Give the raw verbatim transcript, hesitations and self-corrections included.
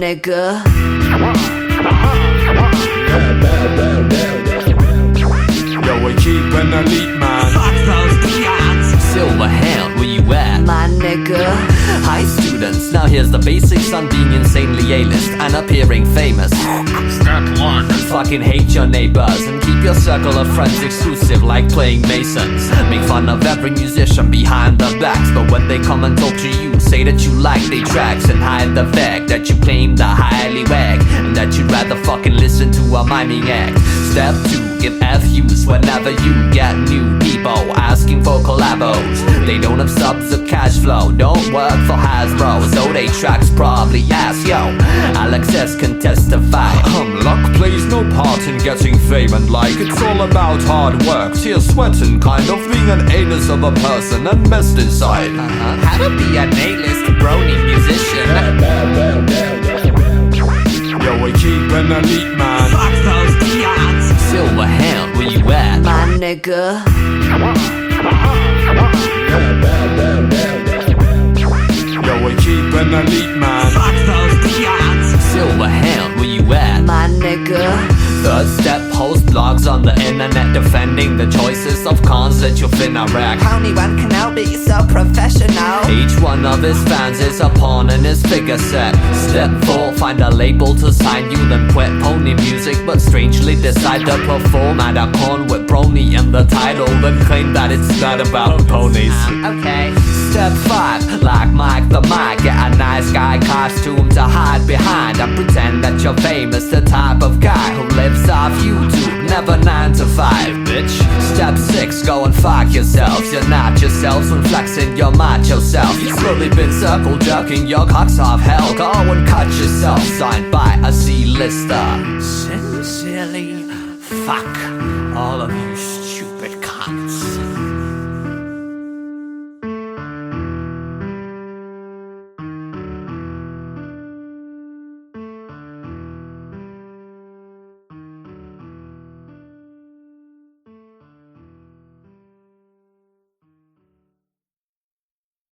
nigga. Yo, we keep an elite man. Fuck those peons. Silverhand, where you at? My nigga. Hi students, now here's the basics on being insanely A-list and appearing famous. Step one. Fucking hate your neighbors and keep your circle of friends exclusive like playing Masons. Make fun of every musician behind their backs, but when they come and talk to you, say that you like their tracks and hide the fact that you claim the highly wag and that you'd rather fucking listen to a miming act. Step two, give F U's whenever you get new people asking for collabos. They don't have subs or cash flow, don't work for Hasbro, so they tracks probably ass. Yo, Alex S can testify. Um, luck plays no part in getting fame and like it's all about hard work, tears, sweat and kind of being an anus of a person and messed inside. Uh-huh. How to be an A-list brony musician. Yo, we keep an elite man. Fuck those peons. Silverhand, where you at? My nigga. Yo, we keep an elite man. Fuck those peons. Silverhand, where you at? My nigga. Third step, post blogs on the internet defending the choices of cons that you finna wreck. Only one can now be so professional. Each one of his fans is a pawn in his figure set. Step four, find a label to sign you, then quit pony music, but strangely decide to perform at a con with brony in the title, then claim that it's not about ponies. Okay. Step five, like Mike the Mic, get a nice guy costume to hide behind and pretend that you're famous, the type of guy who lives off YouTube, never nine to five, bitch. Step six, go and fuck yourselves. You're not yourselves when flexing your macho self. You've slowly been circle jerking your cocks off hell. Go and cut yourself, signed by a C-lister. Sincerely, fuck all of you.